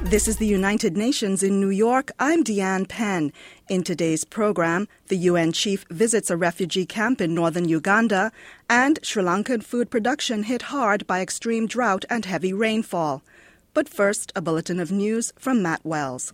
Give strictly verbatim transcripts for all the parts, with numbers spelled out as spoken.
This is the United Nations in New York. I'm Deanne Penn. In today's program, the U N chief visits a refugee camp in northern Uganda, and Sri Lankan food production hit hard by extreme drought and heavy rainfall. But first, a bulletin of news from Matt Wells.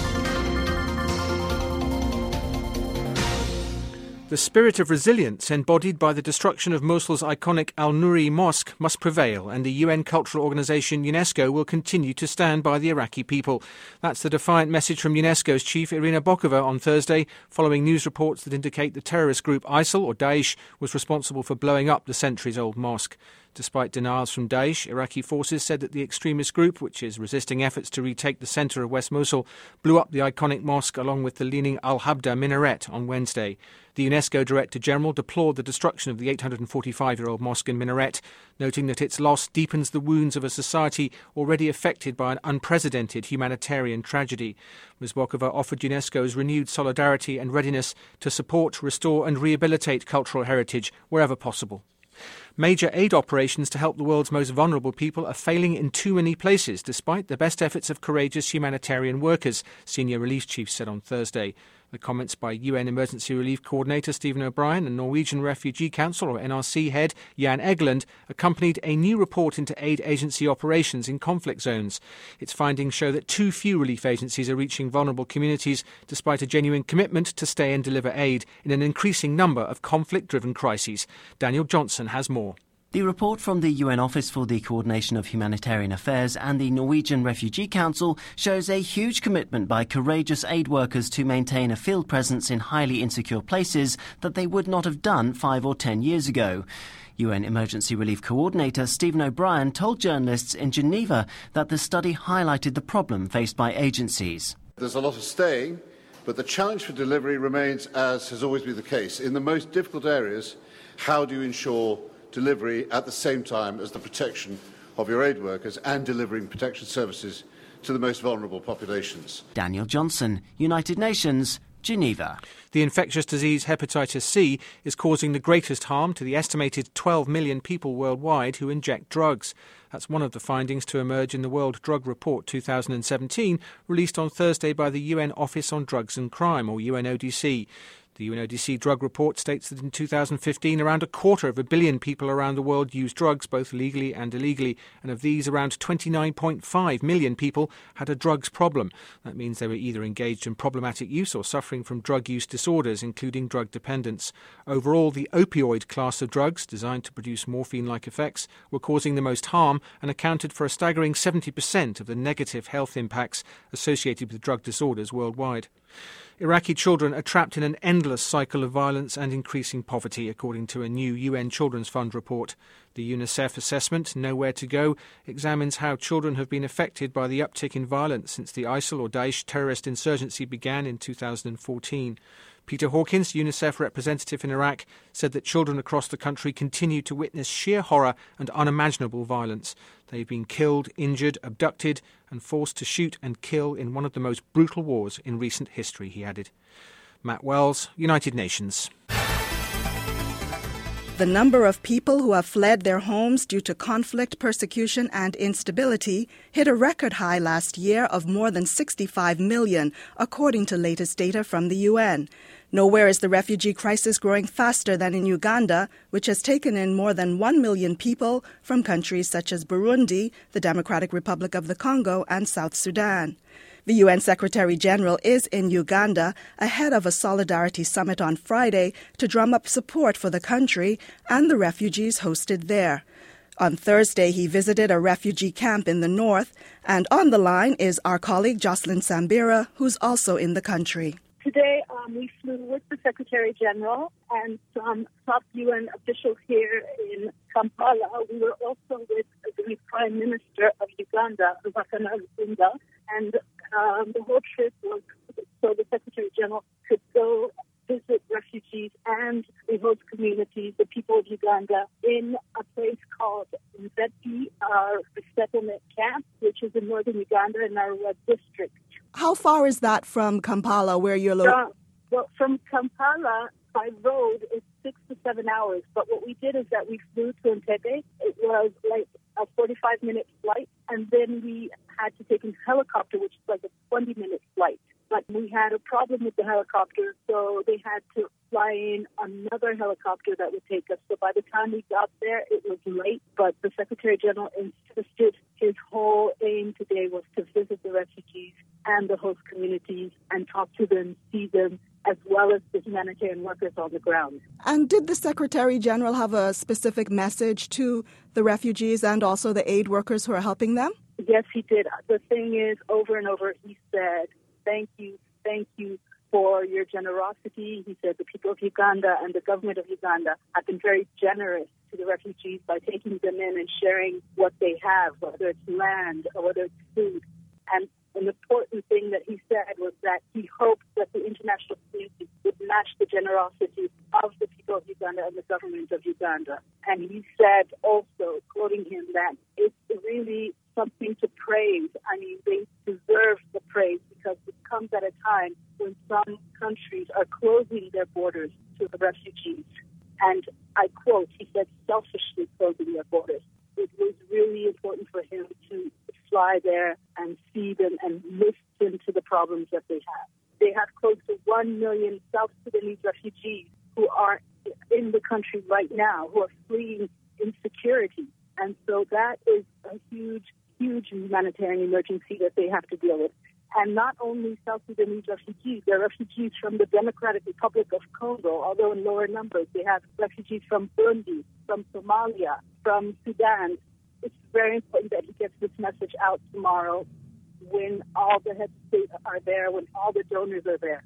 The spirit of resilience embodied by the destruction of Mosul's iconic Al-Nouri Mosque must prevail, and the U N cultural organisation UNESCO will continue to stand by the Iraqi people. That's the defiant message from UNESCO's chief Irina Bokova on Thursday, following news reports that indicate the terrorist group ISIL, or Daesh, was responsible for blowing up the centuries-old mosque. Despite denials from Daesh, Iraqi forces said that the extremist group, which is resisting efforts to retake the centre of West Mosul, blew up the iconic mosque along with the leaning Al-Habda minaret on Wednesday. The UNESCO Director-General deplored the destruction of the eight hundred forty-five-year-old mosque and minaret, noting that its loss deepens the wounds of a society already affected by an unprecedented humanitarian tragedy. Miz Bokova offered UNESCO's renewed solidarity and readiness to support, restore and rehabilitate cultural heritage wherever possible. Major aid operations to help the world's most vulnerable people are failing in too many places, despite the best efforts of courageous humanitarian workers, senior relief chiefs said on Thursday. The comments by U N Emergency Relief Coordinator Stephen O'Brien and Norwegian Refugee Council, or N R C, head Jan Egeland accompanied a new report into aid agency operations in conflict zones. Its findings show that too few relief agencies are reaching vulnerable communities, despite a genuine commitment to stay and deliver aid in an increasing number of conflict-driven crises. Daniel Johnson has more. The report from the U N Office for the Coordination of Humanitarian Affairs and the Norwegian Refugee Council shows a huge commitment by courageous aid workers to maintain a field presence in highly insecure places that they would not have done five or ten years ago. U N Emergency Relief Coordinator Stephen O'Brien told journalists in Geneva that the study highlighted the problem faced by agencies. There's a lot of staying, but the challenge for delivery remains, as has always been the case. In the most difficult areas, how do you ensure delivery at the same time as the protection of your aid workers and delivering protection services to the most vulnerable populations? Daniel Johnson, United Nations, Geneva. The infectious disease hepatitis C is causing the greatest harm to the estimated twelve million people worldwide who inject drugs. That's one of the findings to emerge in the World Drug Report two thousand seventeen, released on Thursday by the U N Office on Drugs and Crime, or U N O D C. The U N O D C drug report states that in two thousand fifteen, around a quarter of a billion people around the world used drugs, both legally and illegally, and of these, around twenty-nine point five million people had a drugs problem. That means they were either engaged in problematic use or suffering from drug use disorders, including drug dependence. Overall, the opioid class of drugs, designed to produce morphine-like effects, were causing the most harm and accounted for a staggering seventy percent of the negative health impacts associated with drug disorders worldwide. Iraqi children are trapped in an endless cycle of violence and increasing poverty, according to a new U N Children's Fund report. The UNICEF assessment, Nowhere to Go, examines how children have been affected by the uptick in violence since the ISIL or Daesh terrorist insurgency began in two thousand fourteen. Peter Hawkins, UNICEF representative in Iraq, said that children across the country continue to witness sheer horror and unimaginable violence. They've been killed, injured, abducted and forced to shoot and kill in one of the most brutal wars in recent history, he added. Matt Wells, United Nations. The number of people who have fled their homes due to conflict, persecution and instability hit a record high last year of more than sixty-five million, according to latest data from the U N. Nowhere is the refugee crisis growing faster than in Uganda, which has taken in more than one million people from countries such as Burundi, the Democratic Republic of the Congo, and South Sudan. The U N Secretary-General is in Uganda ahead of a Solidarity Summit on Friday to drum up support for the country and the refugees hosted there. On Thursday, he visited a refugee camp in the north, and on the line is our colleague Jocelyn Sambira, who's also in the country. Today, um, we flew with the Secretary-General and some top U N officials here in Kampala. We were also with the Prime Minister of Uganda, Rubakana Rugunda, and um, the whole trip was so the Secretary-General could go visit refugees and the host communities, the people of Uganda, in a place called Nzeti, our resettlement camp, which is in northern Uganda in our district. How far is that from Kampala, where you're located? Uh, well, from Kampala by road, it's six to seven hours. But what we did is that we flew to Entebbe. It was like a forty-five minute flight, and then we had to take a helicopter, which is like a twenty minute flight. But we had a problem with the helicopter, so they had to fly in another helicopter that would take us. So by the time we got there, it was late, but the Secretary General insisted his whole aim today was to visit the refugees and the host communities and talk to them, see them, as well as the humanitarian workers on the ground. And did the Secretary General have a specific message to the refugees and also the aid workers who are helping them? Yes, he did. The thing is, over and over, he said, thank you, thank you for your generosity. He said the people of Uganda and the government of Uganda have been very generous to the refugees by taking them in and sharing what they have, whether it's land or whether it's food. And an important thing that he said was that he hoped that the international community would match the generosity of the people of Uganda and the government of Uganda. And he said also, quoting him, that it's really something to praise. I mean, they deserve the praise because it comes at a time when some countries are closing their borders to the refugees. And I quote, he said, selfishly closing their borders. It was really important for him to fly there and see them and listen to the problems that they have. They have close to one million South Sudanese refugees who are in the country right now, who are fleeing insecurity. And so that is a huge, huge humanitarian emergency that they have to deal with. And not only South Sudanese refugees, there are refugees from the Democratic Republic of Congo, although in lower numbers. They have refugees from Burundi, from Somalia, from Sudan. It's very important that he gets this message out tomorrow when all the heads of state are there, when all the donors are there.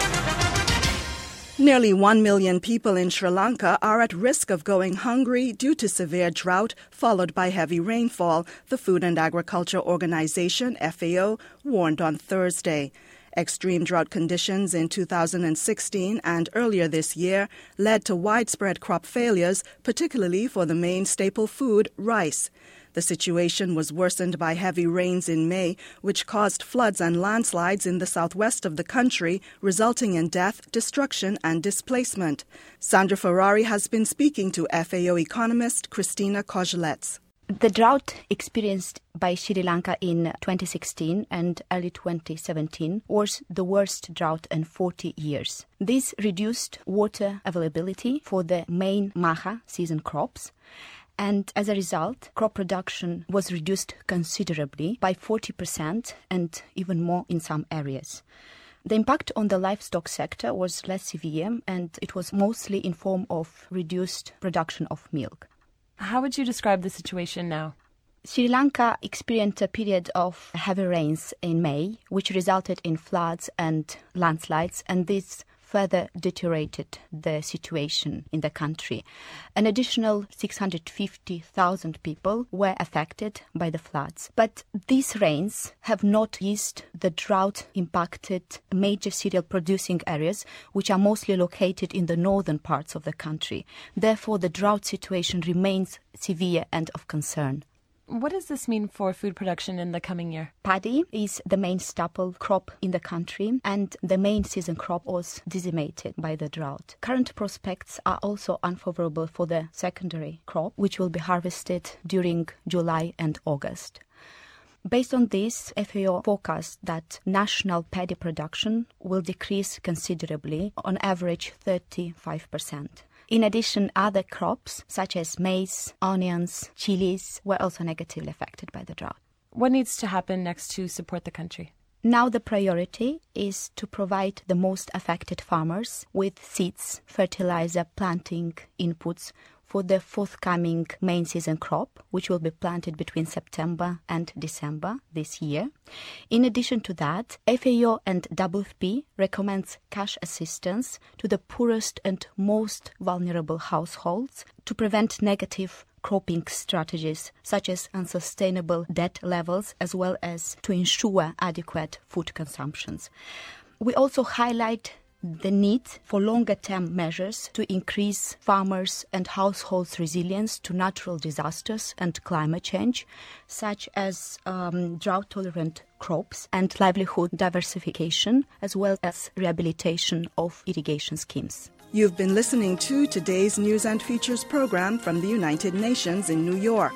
Nearly one million people in Sri Lanka are at risk of going hungry due to severe drought followed by heavy rainfall, the Food and Agriculture Organization, F A O, warned on Thursday. Extreme drought conditions in two thousand sixteen and earlier this year led to widespread crop failures, particularly for the main staple food, rice. The situation was worsened by heavy rains in May, which caused floods and landslides in the southwest of the country, resulting in death, destruction, and displacement. Sandra Ferrari has been speaking to F A O economist Christina Kozelets. The drought experienced by Sri Lanka in twenty sixteen and early twenty seventeen was the worst drought in forty years. This reduced water availability for the main Maha season crops. And as a result, crop production was reduced considerably by forty percent and even more in some areas. The impact on the livestock sector was less severe, and it was mostly in form of reduced production of milk. How would you describe the situation now? Sri Lanka experienced a period of heavy rains in May, which resulted in floods and landslides, and this further deteriorated the situation in the country. An additional six hundred fifty thousand people were affected by the floods. But these rains have not eased the drought-impacted major cereal producing areas, which are mostly located in the northern parts of the country. Therefore, the drought situation remains severe and of concern. What does this mean for food production in the coming year? Paddy is the main staple crop in the country, and the main season crop was decimated by the drought. Current prospects are also unfavorable for the secondary crop, which will be harvested during July and August. Based on this, F A O forecasts that national paddy production will decrease considerably, on average thirty-five percent. In addition, other crops such as maize, onions, chilies were also negatively affected by the drought. What needs to happen next to support the country? Now the priority is to provide the most affected farmers with seeds, fertilizer, planting inputs for the forthcoming main season crop, which will be planted between September and December this year. In addition to that, F A O and W F P recommends cash assistance to the poorest and most vulnerable households to prevent negative cropping strategies such as unsustainable debt levels, as well as to ensure adequate food consumptions. We also highlight the need for longer-term measures to increase farmers' and households' resilience to natural disasters and climate change, such as um, drought-tolerant crops and livelihood diversification, as well as rehabilitation of irrigation schemes. You've been listening to today's News and Features program from the United Nations in New York.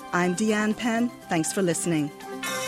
I'm Deanne Penn. Thanks for listening.